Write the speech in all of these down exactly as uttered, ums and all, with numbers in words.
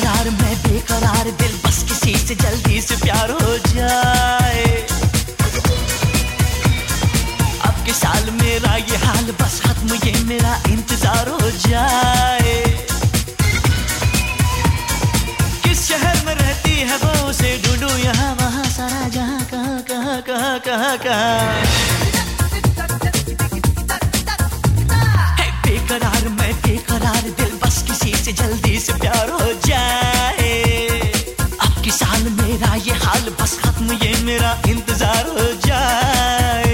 बेकरार मैं बेकरार दिल बस किसी से जल्दी से प्यार हो जाए। अब के साल मेरा ये हाल बस खत्म ये मेरा इंतजार हो जाए। किस शहर में रहती है वो उसे ढूंढूं यहाँ वहाँ सारा जहाँ कहाँ कहाँ कहाँ कहाँ कहाँ। बेकरार मैं बेकरार दिल बस किसी से जल्दी से प्यार हो जाए। अब की साल मेरा ये हाल बस खत्म ये मेरा इंतजार हो जाए।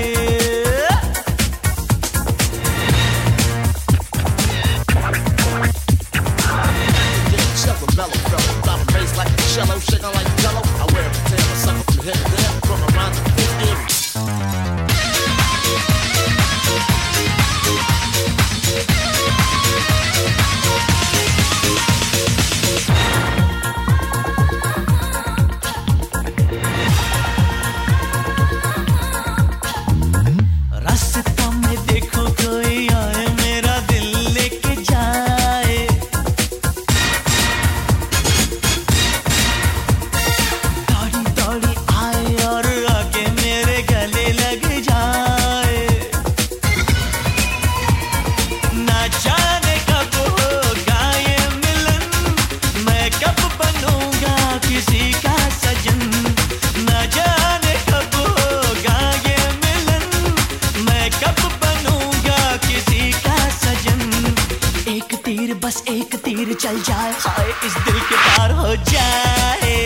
बस एक तीर चल जाए हाय इस दिल के पार हो जाए।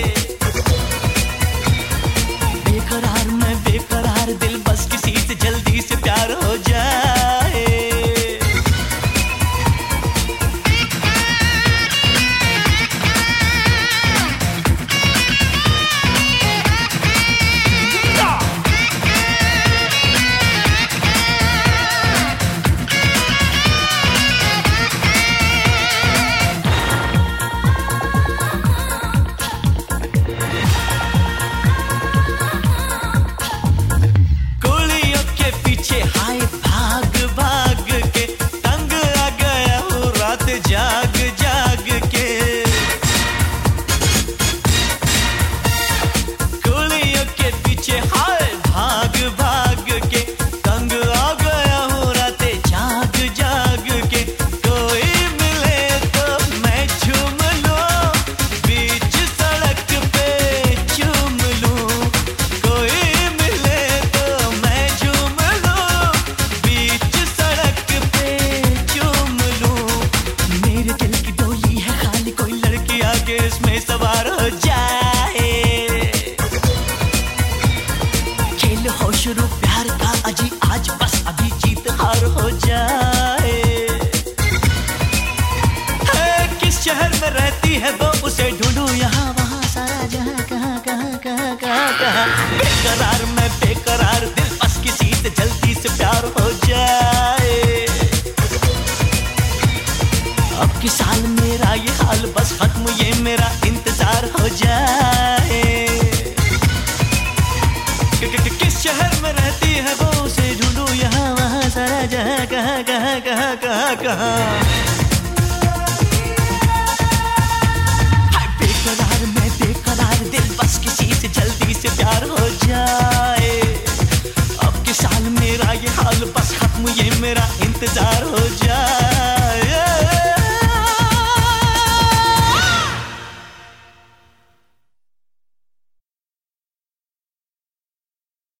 बेकरार मैं बेकरार दिल बस किसी से जल्दी से प्यार हो जाए। जाग जाग के गोलियों के पीछे हाय भाग भाग के तंग आ गया हूँ रातें जाग जाग के। कोई मिले तो मैं झूम लूं बीच सड़क पे झूम लूं। कोई मिले तो मैं झूम लूं बीच सड़क पे झूम लूं। मेरे दिल की डोली है खाली कोई लड़की आगे इसमें सवार हो जाए। खेल हो शुरू प्यार का अजी आज बस अभी जीत हार हो जाए। है किस शहर में रहती है वो उसे ढूंढूं यहाँ वहाँ सारा जहाँ कहाँ कहाँ कहाँ कहाँ कहाँ। बेकरार मैं बेकरार दिल बस किसी से जल्दी से प्यार हो जाए। अब की साल मेरा ये हाल बस खत्म ये मेरा इंतजार हो जाए। किस शहर में रहती है वो उसे ढूंढूं यहाँ वहाँ सारा जहाँ कहाँ कहाँ कहाँ कहाँ कहाँ। बेकरार मैं बेकरार दिल बस किसी से जल्दी से प्यार हो जाए। अब की साल मेरा ये हाल बस खत्म ये मेरा इंतजार हो जाए।